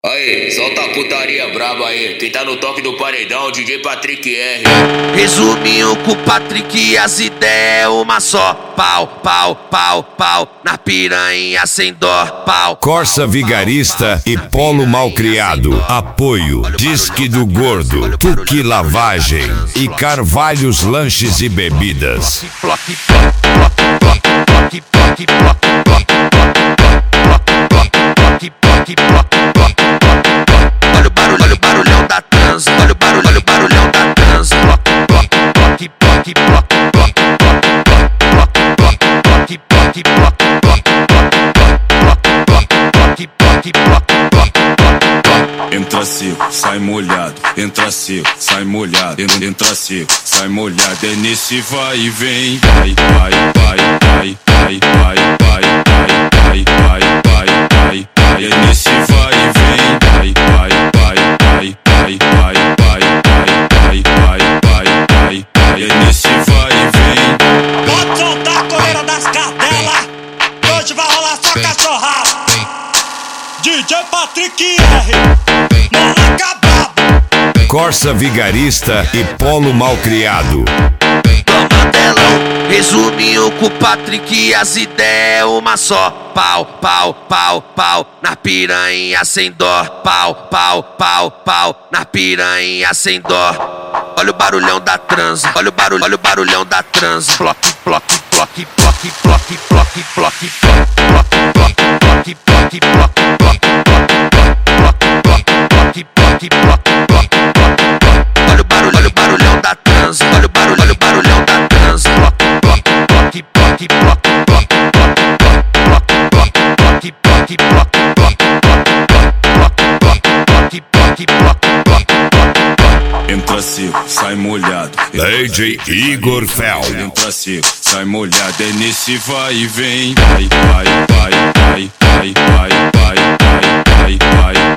Aí, solta a putaria braba aí. Quem tá no toque do paredão, DJ Patrick R. Resuminho com o Patrick, as ideias é uma só. Pau, pau, pau, pau, na piranha sem dó. Pau. Corsa Vigarista e Polo Malcriado. Apoio Disque do Gordo, Tuque Lavagem e Carvalhos Lanches e Bebidas. Olha o barulhão da trans, olha o barulhão da trans. Entra seco, sai molhado, entra seco, sai molhado, entra seco, sai molhado, é nesse vai e vem, vai, vai, vai, vai, vai, vai, vai, vai, vai, vai, vai, vai, é nesse vai e vem, vai, vai, vai, vai, vai, vai, vai, vai, vai, vai, vai, vai, é nesse vai e vem. Pode soltar a coleira das cadelas, que hoje vai rolar só cachorrada. DJ Patrick R, Moleca brabo. Corsa Vigarista e Polo Malcriado. Tomadelão, resuminho com o Patrick, as ideias é uma só. Pau, pau, pau, pau, na piranha sem dó. Pau, pau, pau, pau, na piranha sem dó. Olha o barulhão da trans, olha o barulhão da trans. Bloque, bloque, bloque, bloque, bloque, bloque, bloque, bloque, bloque, bloque, bloque, bloque, olha o barulhão da trans, olha o barulhão da trans. Bloque, bloque, bloque, bloque, bloque, bloque, bloque, bloque. Entra seco, sai molhado. DJ Igor Fel. Entra seco, sai molhado, é nesse vai e vem, vai, vai, vai, vai, vai, vai, vai, vai, vai.